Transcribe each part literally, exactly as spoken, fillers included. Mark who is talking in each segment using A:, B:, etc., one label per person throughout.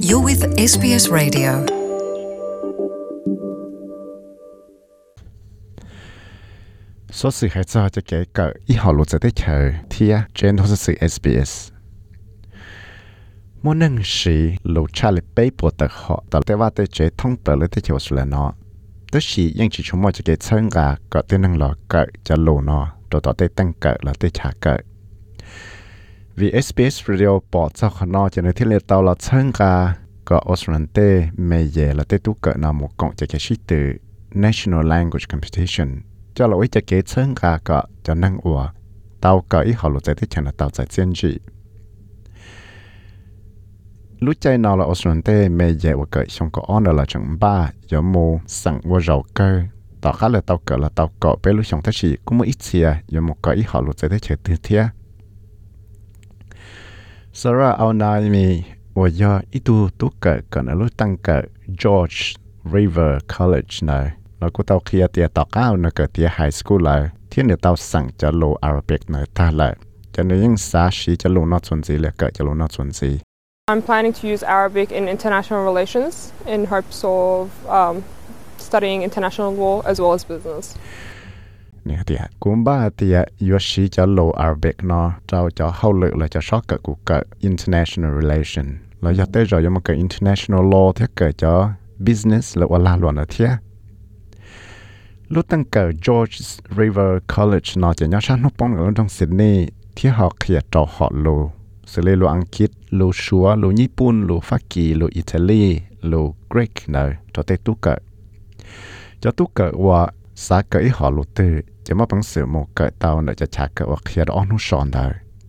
A: You're with ét bê ét Radio.
B: Số sự hãy cho cho kể cỡ ý họ lụt sẽ tới chờ thia trên hồ sơ ét bê ét. Mỗi năng sĩ lụt trả lời bế bộ tờ họ tờ tế va tế chế thông bờ lên tế chế hồ sơ nó. Tất sĩ yên chỉ chúng môi cho kể chân gà có tế năng lọ cỡ cho lụ nó rồi tỏ tế tăng cỡ là tế trả cỡ. Vì ét bê ét Radio bỏ cho khó nó cho nên thiết lệ tàu là chân gà có Australian tế mê dễ là tế tú cỡ nào một cộng cho kể sĩ từ National Language Competition cho lỗi cho kế chân gà có cho năng ủa tàu có ý họ lụt giải thích chẳng là tàu giải chiến dị. Lúc chạy nào là Australian tế mê dễ và cỡ xong có ổn là chẳng ba do mù sẵn và rầu cơ tàu khá là tàu cỡ là tàu cỡ bế lúc xong tất sĩ cũng một ít xìa do một cỡ ý họ lụt giải thích chẳng tư thiết. Sarah ao nai mi và do ít tu tú cỡ cỡ là lúc tăng cỡ George River College này nó cũng tao kia tiệt tao cao nó cỡ tiệt high school lại thiên để tao sẵn cho lô Arabic này ta lại cho nên những xã sĩ cho lô nó chuẩn gì là cỡ cho lô nó chuẩn gì.
C: I'm planning to use Arabic in international relations in hopes of um, studying international law as well as business.
B: Nè tiệt cũng ba tiệt yêu sĩ cho lô Arabic nó trao cho hậu lực là cho sót cỡ của cỡ international relation là do tới rồi mà cỡ international law thế cỡ cho business là là luận ở thế. Lúc tăng cỡ George River College nó chỉ nhớ sang nó bóng ở trong Sydney thì họ kia cho họ lô xử lý lô Anh Kít, lô Súa, lô Nhật Bản, lô Pháp Kỳ, lô Italy, lô Greek này cho tới tú cỡ. Cho tú cỡ và xã cỡ ý họ lô tư chỉ mà bằng sự một cỡ tàu nữa cho trả cỡ và kia đó nó sòn đời.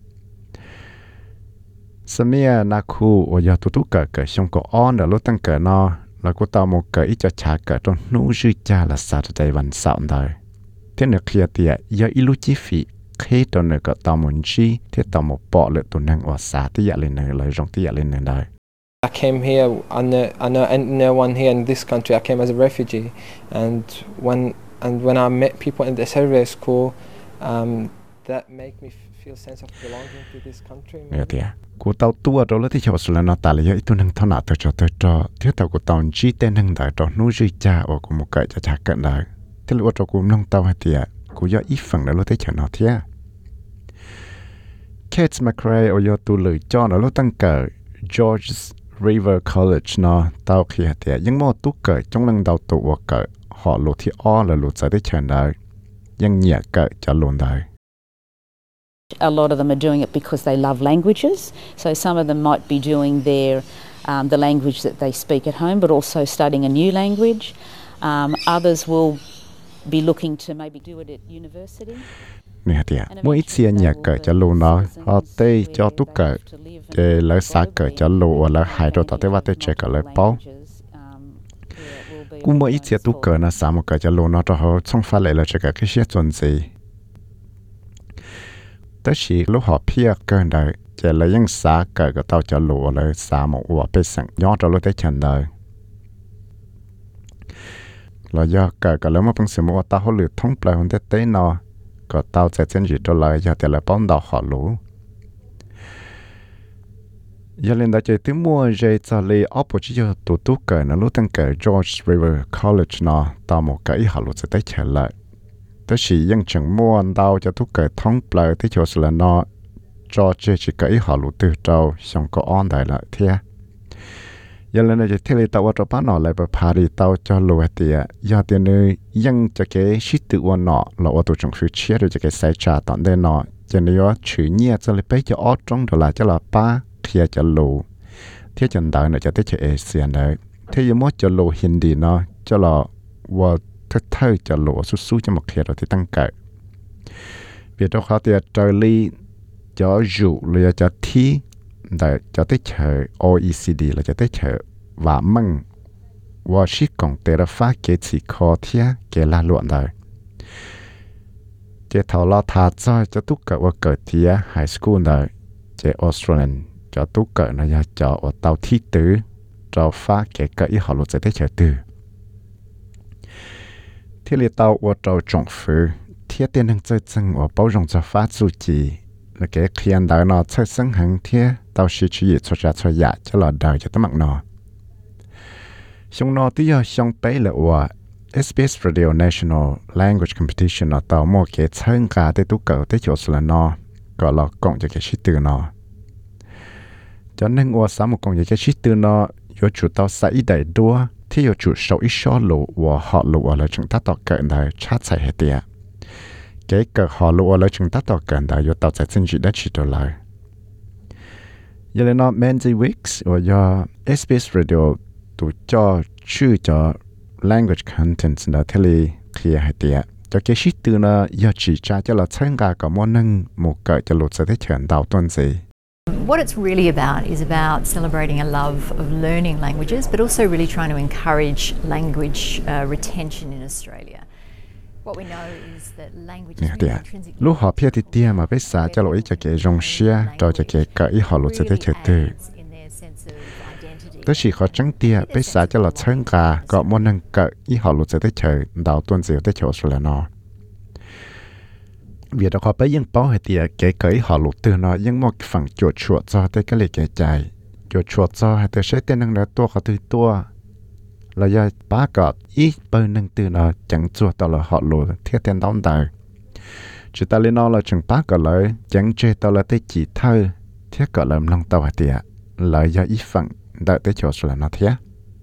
B: Samia Naku và giờ tú tú cỡ cỡ xong có on ở lúc tăng cỡ nó là cô tao một cỡ ít cho trả cỡ trong nụ dư cha là Saturdayวันเสาร์đời. Thế nữa kia tiệt giờ ít lúc chi phí khi tao nữa cỡ tao muốn chi thế tao một bỏ lệ tụi năng ở xã tí dạ lên nữa lời rong tí dạ lên nữa đời.
D: I came here, I know, I know no one here in this country. I came as a refugee, and when and when I met people in the Saturday school, um, that made me feel sense of belonging to this country.
B: Dạ tiệt. Cô tao tua rồi là thì chỗ là nó ta là ít năng thao nào tới cho tới cho thế tao của tao chỉ tên năng đại cho nuôi dư cha ở của một cái cho cha cận đời thế là cho cô năng tao hay thì cô do ít phần là lúc tới cho nó thế. Kate McRae ở do tu lựa cho nó lúc tăng cỡ George River College nó tao khi thì những mô tu cỡ trong lần đầu tụ ở cỡ họ lụt thì o là lụt sẽ tới cho đời nhưng nhẹ cỡ cho luôn đời.
E: A lot of them are doing it because they love languages. So some of them might be doing their um, the language that they speak at home, but also studying a new language. Um, others will be looking to maybe do it at university.
B: Nè tiệt, mỗi ít xia nhà cỡ cho lô nó, họ tây cho tú cỡ, để lấy xa cỡ cho lô là hai đôi tao tới vắt tới chơi cỡ lấy bao. Cũng mỗi ít xia tú cỡ nó xả một cỡ cho lô nó cho họ không phải lại là chơi cỡ cái xia chuẩn gì. Tất sĩ lúc họ phía cơn đời chỉ là những xã cỡ của tao cho lụa là xã một ủa bê sẵn nhỏ cho lúc tới chân đời là do cỡ cỡ lớn mà bằng sự mua tao họ lựa thông blại hơn tế tế nó có tao sẽ chân gì cho lời do thì là bóng đào họ lũ giờ lên đó chơi tiếng mua dây cho lì ốp của chứ tụ tú cỡ nó lúc tăng cỡ George River College nó tao một cái họ lụa sẽ tới trở lại. Tất sĩ dân chẳng mua đau cho thuốc cởi thông blời thế chỗ là nó cho chơi chỉ cởi họ lũ từ trâu xong có on đại lại thế. Giờ lên đây thế là tao cho bán nó lại bởi party tao cho lũ tiệt giờ tiền nơi dân cho cái shit tự quan nọ là ô tô trong phía chia rồi cho cái sai trả tận đây nọ cho nên nó chữ nhẹ cho lấy bé cho ót trong đó là cho là ba kia cho lũ thế chân đại nữa cho tới cho Asian đấy thế giờ mất cho lũ Hindi nó cho là và thế thôi cho lỗ xuất xuất cho một khi rồi thì tăng cỡ việc đó khó thì trời ly cho dụ là cho thi để cho tới chờ o e xê đê là cho tới chờ và măng và chỉ còn để là phát cái chỉ khó thế cái là luận đời cái thảo lo thà cho cho tất cả và cỡ thì high school đời cái Australian cho tất cả nó cho cho ở tàu thi tử cho phát cái cái họ luật sẽ tới chờ từ thế là tao ở trong trong phủ thiết tiền hàng chơi chân ở bao rộng cho phát du chỉ là cái khiên đại nó chơi sân hàng thiết tao chỉ chỉ cho ra cho dạ cho là đời cho tấm mặt nó xong nó tí giờ xong tới là ủa ét bê ét Radio National Language Competition nó tao mua cái chân cả tới tú cỡ tới chỗ là nó gọi là cộng cho cái shit từ nó cho nên ủa sáng một cộng cho cái shit từ nó yo chủ tao sai đầy đua thì yo chủ sầu ít số lụ và họ lụ là chúng ta tạo cỡ này chat sai hết tiệt cái cỡ họ lụ là chúng ta tạo cỡ này yo tạo sai chân chỉ đã chỉ đồ lại giờ là nó Mandy Weeks và yo ét bê ét Radio tụ cho chữ cho language content là thế li kia hay tiệt cho cái shit từ nó giờ chỉ ra cho là参加個麼能một個就錄咗啲長道段子。
F: What it's really about is about celebrating a love of learning languages, but also really trying to encourage language uh, retention in Australia. What we know is that language is really intrinsic.
B: Lúc họ phía thì tia mà biết sao cho lỗi cho cái rong xia, cho cho cái cái họ lột sẽ tới chơi từ. Tới khi họ trắng tia biết sao cho là参加個麼能個ý họ lột sẽ tới chơi đạo段子tới chơi rồi là nó. Vì đó họ bây giờ bảo hệ tiệt cái cái họ lụt từ nó nhưng một phần chuột chuột cho tới cái lệ cái chạy chuột chuột cho hay tới sẽ tên năng là tua họ từ tua là do ba cái ít bên năng từ nó chẳng chuột tao là họ lụt thiết tên đóng đời chỉ ta lên nó là chừng ba cái lợi chẳng chơi tao là tới chỉ thơ thiết cái làm năng tao hệ tiệt là do ít phần đợi tới chuột là nó thiết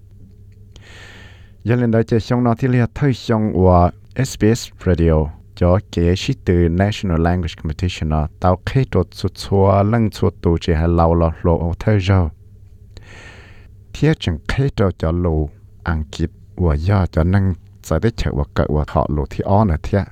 B: giờ lên đây chơi xong nó thì là thời xong của ét bê ét Radio cho cái shit từ National Language Competition nó tao khai trộn xuất xóa lăng xuất tụ chỉ hay lâu lọ lộ thời rồi thiết chẳng khai trộn cho lộ Anh Kít và do cho năng sẽ đến chợ và cỡ và họ lộ thì on ở thiết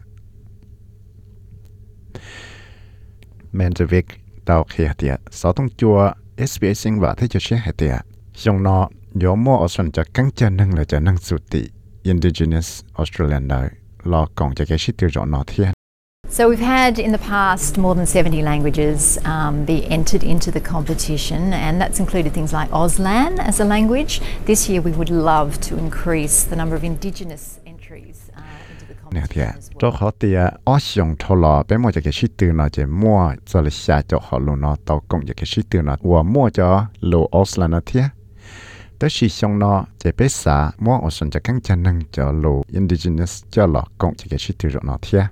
B: Mandavic tao khai hạt tiệt sáu tông chùa ét bê ét sinh và thấy cho xe hạt tiệt xong nó nhớ mua ở sân cho căng chân năng là cho năng sụt tị Indigenous Australian đời lo cộng cho cái shit tiêu chọn nó thiên.
F: So we've had in the past more than seventy languages um, be entered into the competition, and that's included things like Auslan as a language. This year we would love to increase the number of Indigenous entries uh, into the competition as well.
B: Cho họ thì ở sông thâu lò bé mua cho cái shit tiêu nó chỉ mua cho là xả cho họ luôn nó tao cộng cho cái shit tiêu nó và mua cho lô Auslan nó thiên. Tới khi xong nó chỉ biết xã mua ở sân cho căng chân năng cho lô Indigenous cho lọ cộng cho cái shit tiêu nó thiên.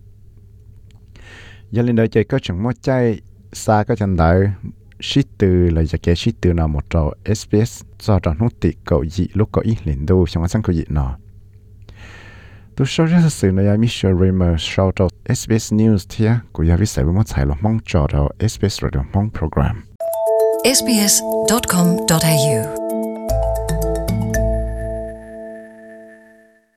B: Giờ lên đây chơi có chừng mua chay xa có chân đời shit từ là cho cái shit từ nào một trò ét bê ét do trò nút tị cậu dị lúc có ít liền đâu trong sáng có dị nó. Tôi sau rất sự này Michelle Raymer sau trò ét bê ét News thia của nhà viết sai với một sai lo mong trò trò ét bê ét Radio mong program.
A: ét bê ét chấm com chấm a u